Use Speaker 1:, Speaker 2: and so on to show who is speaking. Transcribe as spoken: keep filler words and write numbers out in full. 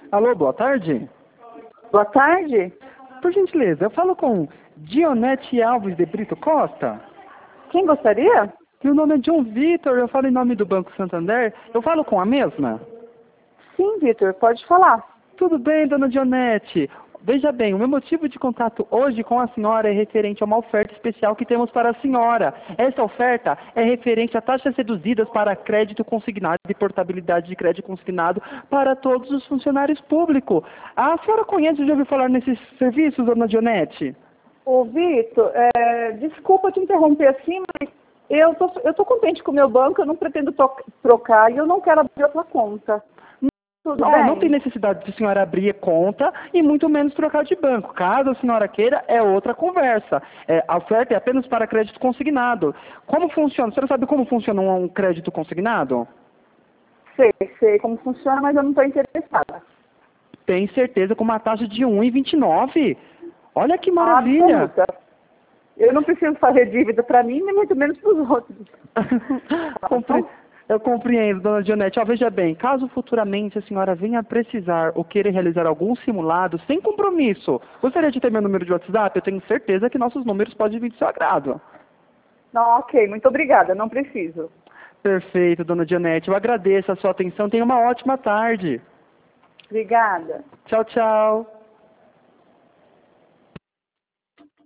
Speaker 1: Alô, boa tarde.
Speaker 2: Boa tarde.
Speaker 1: Por gentileza, eu falo com Dionete Alves de Brito Costa.
Speaker 2: Quem gostaria?
Speaker 1: Meu nome é João Vitor, eu falo em nome do Banco Santander. Eu falo com a mesma?
Speaker 2: Sim, Vitor, pode falar.
Speaker 1: Tudo bem, dona Dionete? Veja bem, o meu motivo de contato hoje com a senhora é referente a uma oferta especial que temos para a senhora. Essa oferta é referente a taxas reduzidas para crédito consignado e portabilidade de crédito consignado para todos os funcionários públicos. A senhora conhece, já ouviu falar nesses serviços, dona Dionete?
Speaker 2: Ô, Vitor, é, desculpa te interromper assim, mas eu tô, eu tô contente com o meu banco, eu não pretendo trocar e eu não quero abrir outra conta. Tudo
Speaker 1: Ó,
Speaker 2: bem?
Speaker 1: não tem necessidade de a senhora abrir conta e muito menos trocar de banco. Caso a senhora queira, é outra conversa. É, a oferta é apenas para crédito consignado. Como funciona? A senhora sabe como funciona um crédito consignado?
Speaker 2: Sei, sei como funciona, mas eu não estou interessada.
Speaker 1: Tem certeza, com uma taxa de um vírgula vinte e nove. Olha que maravilha!
Speaker 2: Absoluta. Eu não preciso fazer dívida para mim, nem muito menos para os outros.
Speaker 1: Compre... Eu compreendo, dona Dionete. Ó, veja bem, caso futuramente a senhora venha precisar ou queira realizar algum simulado, sem compromisso, gostaria de ter meu número de WhatsApp? Eu tenho certeza que nossos números podem vir do seu agrado.
Speaker 2: Não, ok, muito obrigada, não preciso.
Speaker 1: Perfeito, dona Dionete. Eu agradeço a sua atenção. Tenha uma ótima tarde.
Speaker 2: Obrigada.
Speaker 1: Tchau, tchau.